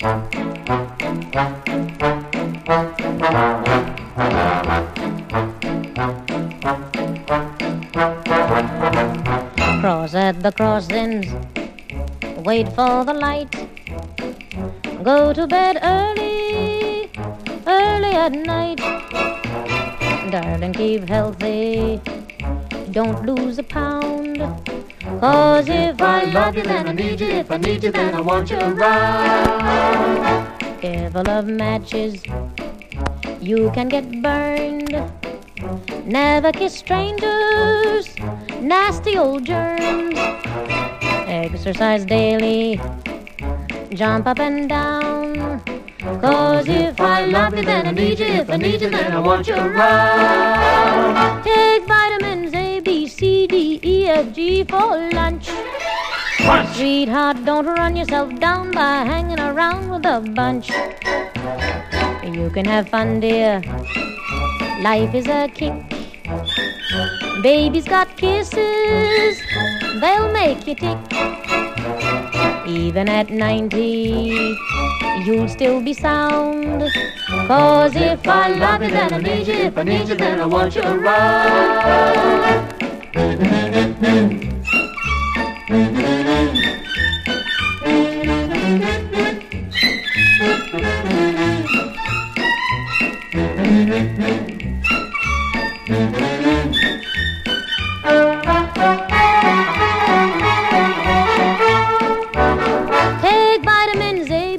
Cross at the crossings, wait for the light. Go to bed early, early at night. Darling, keep healthy, don't lose a pound. 'Cause if I love you, then I need you. If I need you, then I want you around. If I love matches, you can get burned. Never kiss strangers, nasty old germs. Exercise daily, jump up and down. 'Cause if I love you, then I need you. If I need you, then I want you around. Take vitamins A, B, C, D, E, F, G for lunch. Sweetheart, don't run yourself down by hanging around with a bunch. You can have fun, dear. Life is a kick. Baby's got kisses, they'll make you tick. Even at 90, you'll still be sound. 'Cause if I love you, then I need you. If I need you, then I want you around.